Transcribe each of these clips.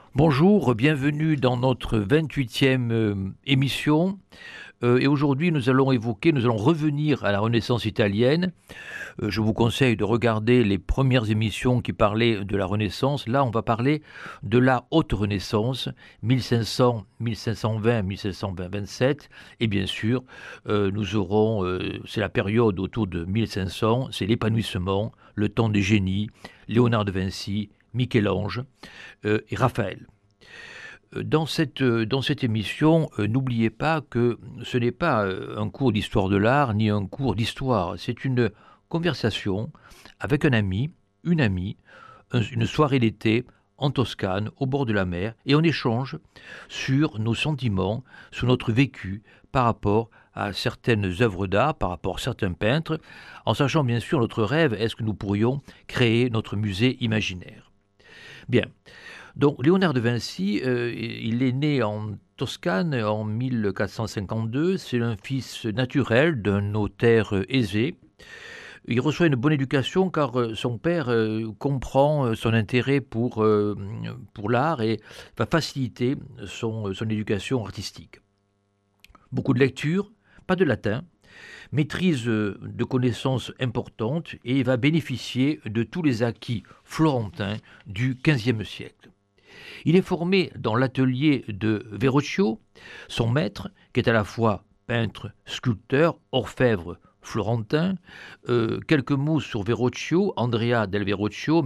Bonjour, bienvenue dans notre 28e émission. Et aujourd'hui, nous allons revenir à la Renaissance italienne. Je vous conseille de regarder les premières émissions qui parlaient de la Renaissance. Là, on va parler de la Haute Renaissance, 1500, 1520, 1527. Et bien sûr, c'est la période autour de 1500, c'est l'épanouissement, le temps des génies, Léonard de Vinci, Michel-Ange et Raphaël. Dans cette émission, n'oubliez pas que ce n'est pas un cours d'histoire de l'art ni un cours d'histoire. C'est une conversation avec un ami, une amie, une soirée d'été en Toscane, au bord de la mer, et on échange sur nos sentiments, sur notre vécu par rapport à certaines œuvres d'art, par rapport à certains peintres, en sachant bien sûr notre rêve, est-ce que nous pourrions créer notre musée imaginaire. Bien. Donc, Léonard de Vinci, il est né en Toscane en 1452. C'est un fils naturel d'un notaire aisé. Il reçoit une bonne éducation car son père comprend son intérêt pour l'art et va faciliter son éducation artistique. Beaucoup de lecture, pas de latin, maîtrise de connaissances importantes et il va bénéficier de tous les acquis florentins du XVe siècle. Il est formé dans l'atelier de Verrocchio, son maître, qui est à la fois peintre, sculpteur, orfèvre florentin. Quelques mots sur Verrocchio, Andrea del Verrocchio,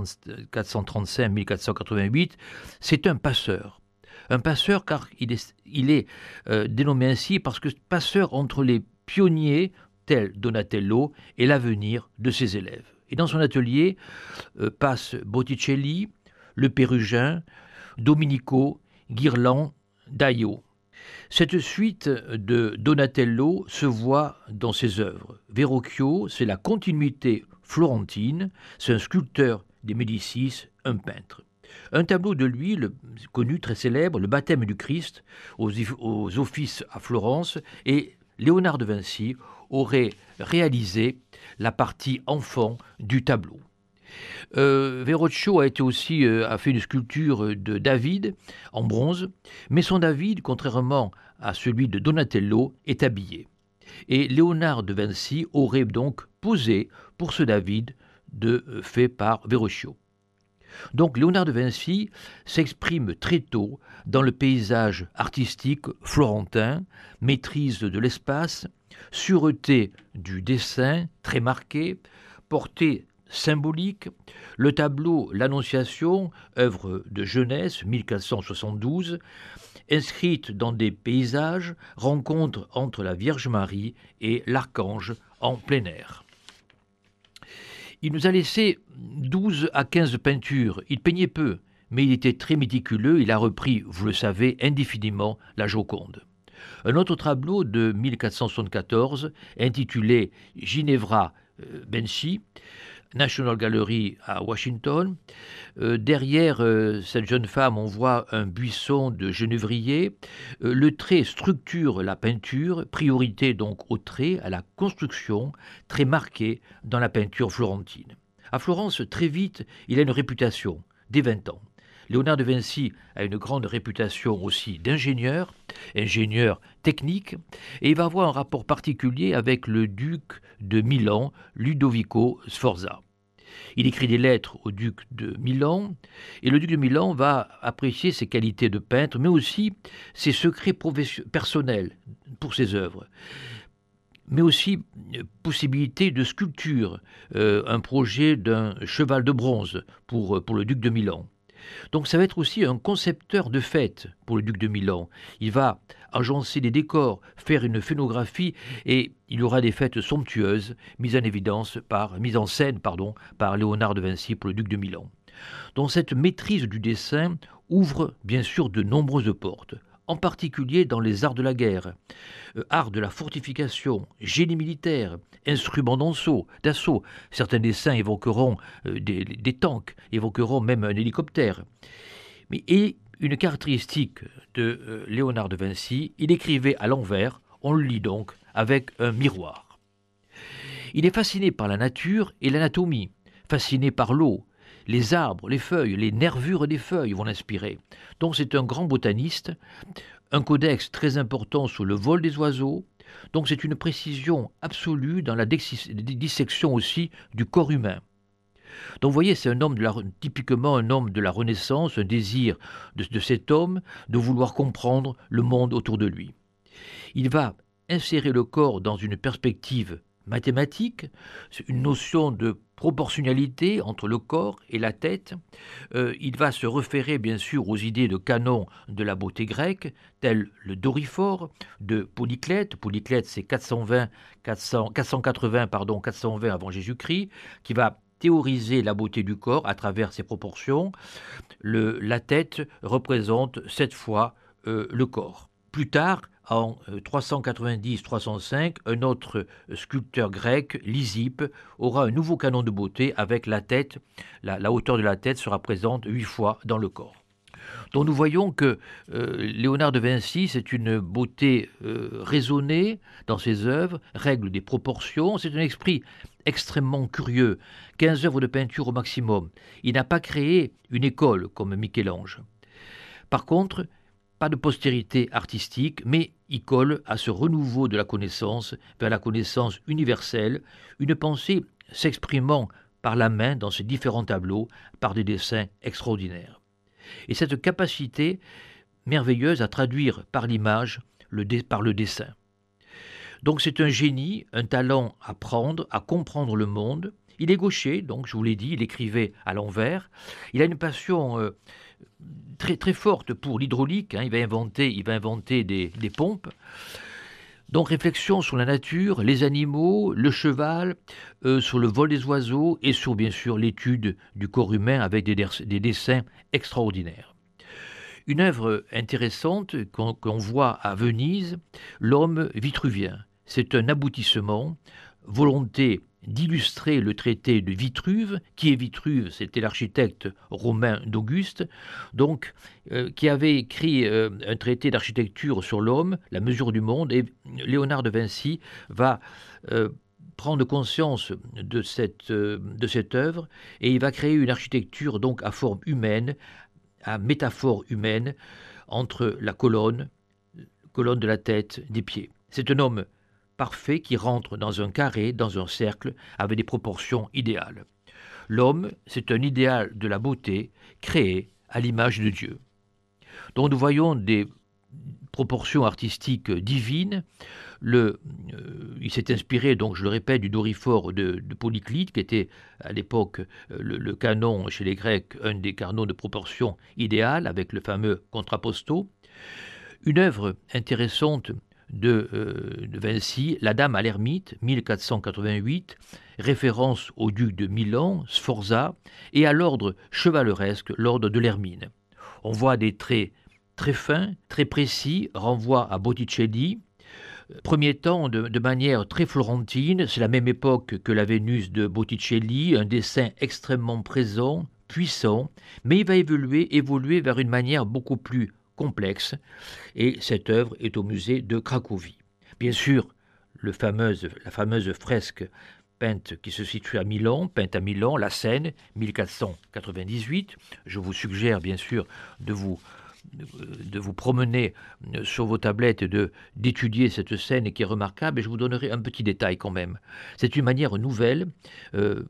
1435-1488, c'est un passeur. Un passeur car il est dénommé ainsi parce que passeur entre les pionniers tels Donatello et l'avenir de ses élèves. Et dans son atelier passent Botticelli, le Pérugin, Domenico, Ghirland, Daillot. Cette suite de Donatello se voit dans ses œuvres. Verrocchio, c'est la continuité florentine, c'est un sculpteur des Médicis, un peintre. Un tableau de lui, connu, très célèbre, le baptême du Christ, aux offices à Florence, et Léonard de Vinci aurait réalisé la partie enfant du tableau. Verrocchio a fait une sculpture de David en bronze, mais son David, contrairement à celui de Donatello, est habillé. Et Léonard de Vinci aurait donc posé pour ce David fait par Verrocchio. Donc Léonard de Vinci s'exprime très tôt dans le paysage artistique florentin, maîtrise de l'espace, sûreté du dessin très marquée, portée symbolique. Le tableau L'Annonciation, œuvre de jeunesse, 1472, inscrite dans des paysages, rencontre entre la Vierge Marie et l'archange en plein air. Il nous a laissé 12 à 15 peintures. Il peignait peu, mais il était très méticuleux. Il a repris, vous le savez, indéfiniment la Joconde. Un autre tableau de 1474, intitulé Ginevra Benci, National Gallery à Washington. Derrière cette jeune femme, on voit un buisson de genévrier. Le trait structure la peinture, priorité donc au trait, à la construction, très marquée dans la peinture florentine. À Florence, très vite, il a une réputation, dès 20 ans. Léonard de Vinci a une grande réputation aussi d'ingénieur, ingénieur technique, et il va avoir un rapport particulier avec le duc de Milan, Ludovico Sforza. Il écrit des lettres au duc de Milan, et le duc de Milan va apprécier ses qualités de peintre, mais aussi ses secrets personnels pour ses œuvres, mais aussi possibilité de sculpture, un projet d'un cheval de bronze pour le duc de Milan. Donc ça va être aussi un concepteur de fêtes pour le duc de Milan. Il va agencer des décors, faire une scénographie et il y aura des fêtes somptueuses mises en scène par Léonard de Vinci pour le duc de Milan. Donc cette maîtrise du dessin ouvre bien sûr de nombreuses portes, en particulier dans les arts de la guerre, art de la fortification, génie militaire, instruments d'assaut. Certains dessins évoqueront des tanks, évoqueront même un hélicoptère. Et une caractéristique de Léonard de Vinci, il écrivait à l'envers, on le lit donc avec un miroir. Il est fasciné par la nature et l'anatomie, fasciné par l'eau, les arbres, les feuilles, les nervures des feuilles vont l'inspirer. Donc c'est un grand botaniste, un codex très important sur le vol des oiseaux. Donc c'est une précision absolue dans la dissection aussi du corps humain. Donc vous voyez, c'est un homme typiquement un homme de la Renaissance, un désir de cet homme de vouloir comprendre le monde autour de lui. Il va insérer le corps dans une perspective mathématique, une notion de proportionnalité entre le corps et la tête. Il va se référer bien sûr aux idées de canon de la beauté grecque, tels le Doryphore de Polyclète. Polyclète, c'est 480 avant Jésus-Christ, qui va théoriser la beauté du corps à travers ses proportions. La tête représente 7 fois le corps. Plus tard, en 390-305, un autre sculpteur grec, Lysippe, aura un nouveau canon de beauté avec la tête. La hauteur de la tête sera présente 8 fois dans le corps. Donc nous voyons que Léonard de Vinci, c'est une beauté raisonnée dans ses œuvres, règle des proportions, c'est un esprit extrêmement curieux, 15 œuvres de peinture au maximum. Il n'a pas créé une école comme Michel-Ange. Par contre, pas de postérité artistique, mais il colle à ce renouveau de la connaissance vers la connaissance universelle, une pensée s'exprimant par la main dans ces différents tableaux par des dessins extraordinaires. Et cette capacité merveilleuse à traduire par l'image, par le dessin. Donc c'est un génie, un talent à prendre, à comprendre le monde. Il est gaucher, donc je vous l'ai dit, il écrivait à l'envers. Il a une passion très, très forte pour l'hydraulique, il va inventer des pompes. Donc réflexion sur la nature, les animaux, le cheval, sur le vol des oiseaux et sur bien sûr l'étude du corps humain avec des dessins extraordinaires. Une œuvre intéressante qu'on voit à Venise, l'homme vitruvien. C'est un aboutissement, volonté d'illustrer le traité de Vitruve. Qui est Vitruve? C'était l'architecte romain d'Auguste, donc qui avait écrit un traité d'architecture sur l'homme, la mesure du monde, et Léonard de Vinci va prendre conscience de cette œuvre, et il va créer une architecture donc à forme humaine, à métaphore humaine, entre la colonne de la tête, des pieds. C'est un homme parfait qui rentre dans un carré, dans un cercle, avec des proportions idéales. L'homme, c'est un idéal de la beauté créé à l'image de Dieu. Donc nous voyons des proportions artistiques divines. Il s'est inspiré, donc je le répète, du Doryphore de Polyclète, qui était à l'époque le canon chez les Grecs, un des canons de proportion idéale, avec le fameux contrapposto. Une œuvre intéressante de Vinci, La Dame à l'ermite, 1488, référence au duc de Milan, Sforza, et à l'ordre chevaleresque, l'ordre de l'Hermine. On voit des traits très fins, très précis, renvoient à Botticelli. Premier temps, de manière très florentine, c'est la même époque que la Vénus de Botticelli, un dessin extrêmement présent, puissant, mais il va évoluer vers une manière beaucoup plus complexe, et cette œuvre est au musée de Cracovie. Bien sûr, la fameuse fresque peinte qui se situe à Milan, la Seine, 1498. Je vous suggère bien sûr de vous promener sur vos tablettes et d'étudier cette scène qui est remarquable, et je vous donnerai un petit détail quand même. C'est une manière nouvelle. De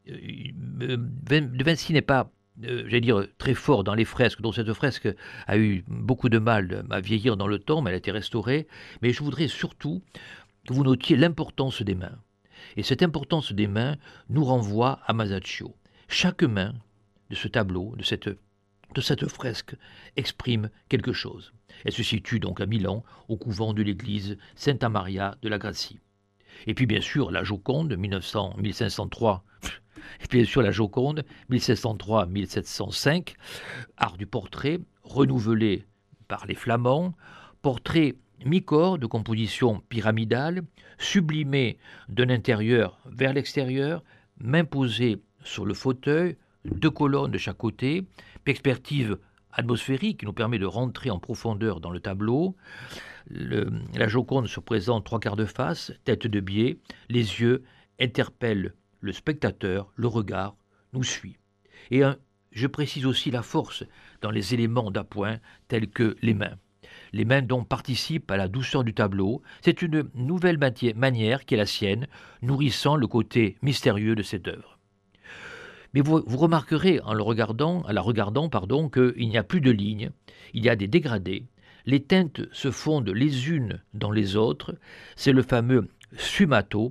Vinci n'est pas j'allais dire, très fort dans les fresques, dont cette fresque a eu beaucoup de mal à vieillir dans le temps, mais elle a été restaurée. Mais je voudrais surtout que vous notiez l'importance des mains. Et cette importance des mains nous renvoie à Masaccio. Chaque main de ce tableau, de cette fresque, exprime quelque chose. Elle se situe donc à Milan, au couvent de l'église Santa Maria de la Grazie. Et puis bien sûr, la Joconde, 1503, et bien sûr la Joconde, 1603-1705, art du portrait, renouvelé par les Flamands, portrait mi-corps de composition pyramidale, sublimé d'un intérieur vers l'extérieur, main posée sur le fauteuil, 2 colonnes de chaque côté, perspective atmosphérique qui nous permet de rentrer en profondeur dans le tableau. La Joconde se présente 3 quarts de face, tête de biais, les yeux interpellent le spectateur, le regard nous suit. Et je précise aussi la force dans les éléments d'appoint tels que les mains. Les mains donc participent à la douceur du tableau. C'est une nouvelle manière qui est la sienne, nourrissant le côté mystérieux de cette œuvre. Mais vous remarquerez en la regardant, qu'il n'y a plus de lignes, il y a des dégradés. Les teintes se fondent les unes dans les autres. C'est le fameux sfumato,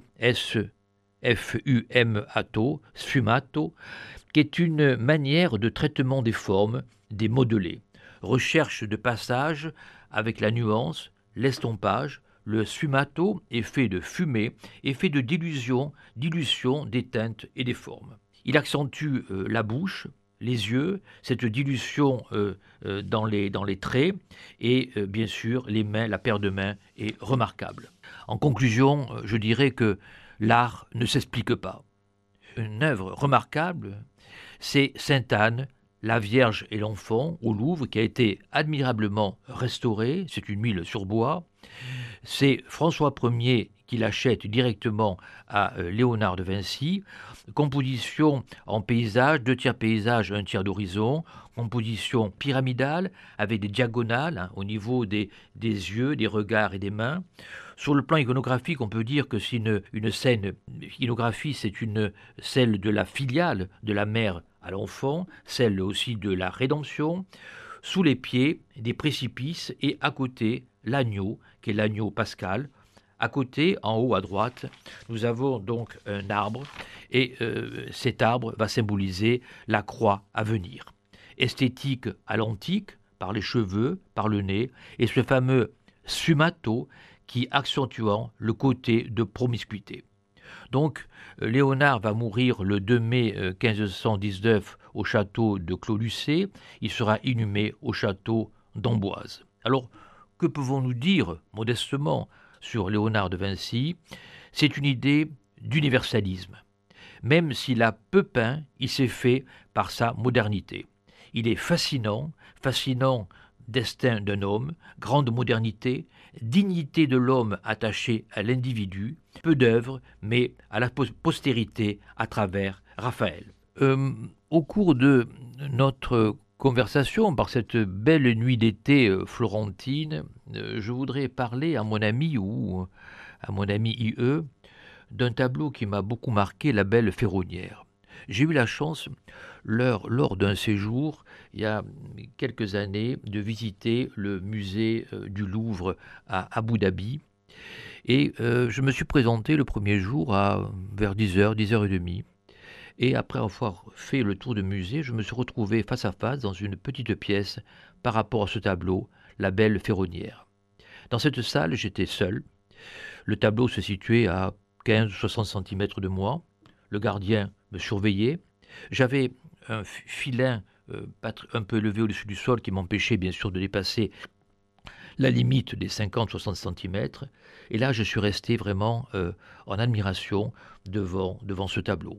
S-F-U-M-A-T-O, sfumato, qui est une manière de traitement des formes, des modelés. Recherche de passage avec la nuance, l'estompage. Le sfumato est fait de fumée, est fait de dilution des teintes et des formes. Il accentue la bouche, les yeux, cette dilution dans les traits, et bien sûr les mains, la paire de mains est remarquable. En conclusion, je dirais que l'art ne s'explique pas. Une œuvre remarquable, c'est Sainte-Anne, la Vierge et l'Enfant au Louvre, qui a été admirablement restaurée. C'est une huile sur bois. C'est François Ier qui l'achète directement à Léonard de Vinci. Composition en paysage, 2/3 paysage, 1/3 d'horizon. Composition pyramidale avec des diagonales au niveau des yeux, des regards et des mains. Sur le plan iconographique, on peut dire que c'est une scène, l'iconographie, c'est celle de la filiale de la mère à l'enfant, celle aussi de la rédemption. Sous les pieds, des précipices et à côté, l'agneau, qui est l'agneau pascal. À côté, en haut à droite, nous avons donc un arbre et cet arbre va symboliser la croix à venir. Esthétique à l'antique, par les cheveux, par le nez, et ce fameux sfumato qui accentuant le côté de promiscuité. Donc, Léonard va mourir le 2 mai 1519 au château de Clos-Lucé. Il sera inhumé au château d'Amboise. Alors, que pouvons-nous dire modestement sur Léonard de Vinci? C'est une idée d'universalisme. Même s'il a peu peint, il s'est fait par sa modernité. Il est fascinant, destin d'un homme, grande modernité, dignité de l'homme attaché à l'individu, peu d'œuvres, mais à la postérité à travers Raphaël. Au cours de notre conversation, par cette belle nuit d'été florentine, je voudrais parler à mon ami ou à mon ami IE d'un tableau qui m'a beaucoup marqué, La Belle Ferronnière. J'ai eu la chance, lors d'un séjour, il y a quelques années, de visiter le musée du Louvre à Abu Dhabi. Et je me suis présenté le premier jour vers 10h, 10h30. Et après avoir fait le tour du musée, je me suis retrouvé face à face dans une petite pièce par rapport à ce tableau, La Belle Ferronnière. Dans cette salle, j'étais seul. Le tableau se situait à 15 ou 60 cm de moi. Le gardien me surveillait. J'avais un filin un peu élevé au-dessus du sol qui m'empêchait bien sûr de dépasser la limite des 50-60 cm. Et là, je suis resté vraiment en admiration devant ce tableau.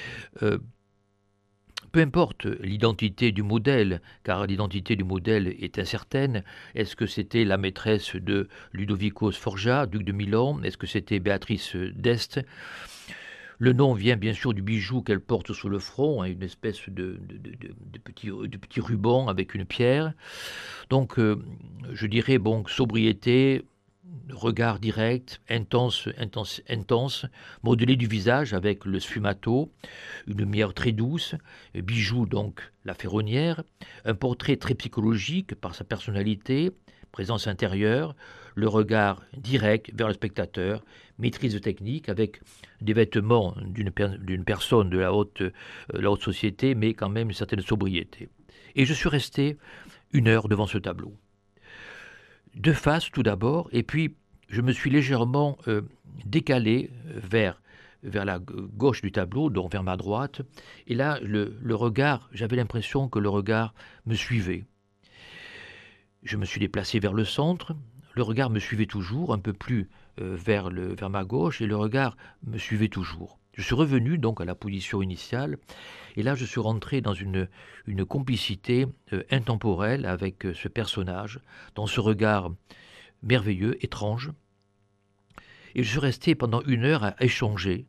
Peu importe l'identité du modèle, car l'identité du modèle est incertaine. Est-ce que c'était la maîtresse de Ludovico Sforza, duc de Milan? Est-ce que c'était Béatrice d'Este? Le nom vient bien sûr du bijou qu'elle porte sur le front, une espèce de petit ruban avec une pierre. Donc, je dirais, sobriété, regard direct, intense, modelé du visage avec le sfumato, une lumière très douce, bijou donc la ferronnière, un portrait très psychologique par sa personnalité, présence intérieure, le regard direct vers le spectateur, maîtrise technique avec des vêtements d'une personne de la haute société, mais quand même une certaine sobriété. Et je suis resté 1 heure devant ce tableau. De face tout d'abord, et puis je me suis légèrement décalé vers la gauche du tableau, donc vers ma droite, et là le regard, j'avais l'impression que le regard me suivait. Je me suis déplacé vers le centre, le regard me suivait toujours, un peu plus vers ma gauche, et le regard me suivait toujours. Je suis revenu donc à la position initiale, et là je suis rentré dans une complicité intemporelle avec ce personnage, dans ce regard merveilleux, étrange. Et je suis resté pendant 1 heure à échanger.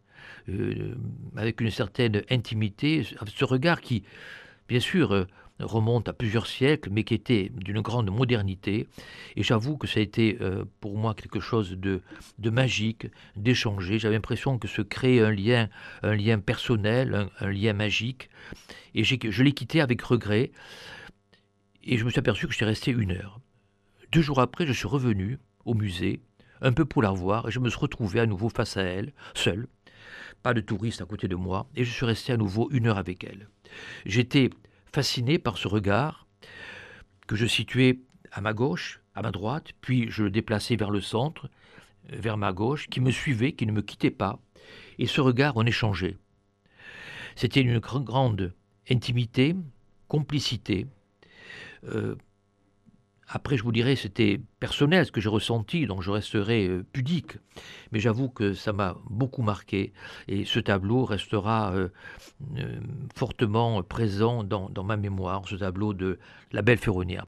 heu, avec une certaine intimité, ce regard qui, bien sûr, remonte à plusieurs siècles, mais qui était d'une grande modernité. Et j'avoue que ça a été, pour moi quelque chose de magique, d'échanger. J'avais l'impression que se créait un lien personnel, un lien magique, et je l'ai quitté avec regret, et je me suis aperçu que j'étais resté 1 heure. 2 jours après, je suis revenu au musée, un peu pour la voir, et je me suis retrouvé à nouveau face à elle, seul, pas de touristes à côté de moi, et je suis resté à nouveau 1 heure avec elle. J'étais fasciné par ce regard que je situais à ma gauche, à ma droite, puis je le déplaçais vers le centre, vers ma gauche, qui me suivait, qui ne me quittait pas, et ce regard, on échangeait. C'était une grande intimité, complicité. Euh, Après, je vous dirais, c'était personnel ce que j'ai ressenti, donc je resterai pudique. Mais j'avoue que ça m'a beaucoup marqué, et ce tableau restera fortement présent dans ma mémoire, ce tableau de la belle ferronnière.